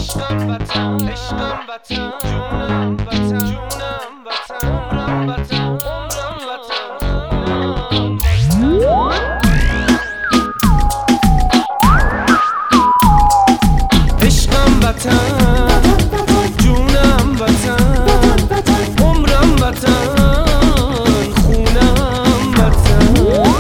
عشقم وطن، عشقم وطن، جونم وطن، جونم وطن، عمرم وطن، عمرم وطن. عشقم وطن، جونم وطن، عمرم وطن، خونم وطن.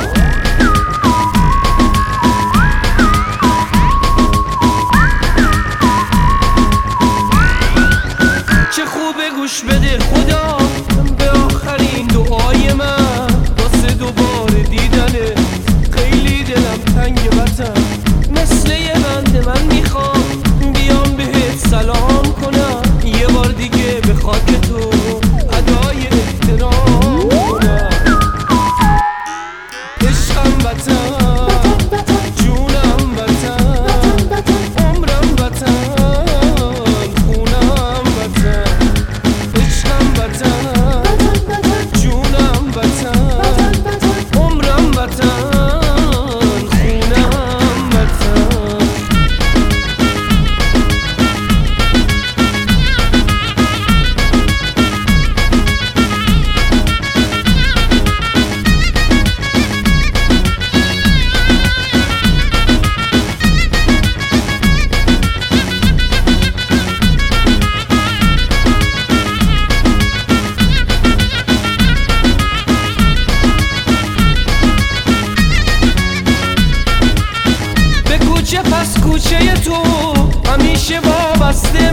چه خوبه گوش بده خدا به آخرین دعای من واسه دوباره دیدنه. خیلی دلم تنگ وطن، مثل یه بنده من میخوام بیام بهت سلام کنم، یه بار دیگه به خاک تو ادای احترام کنم. عشقم وطن، جونم وطن، عمرم وطن، خونم وطن. عشقم وطن، جونم وطن، عمرم وطن، خونم وطن. کوچه پس کوچه تو همیشه وابسته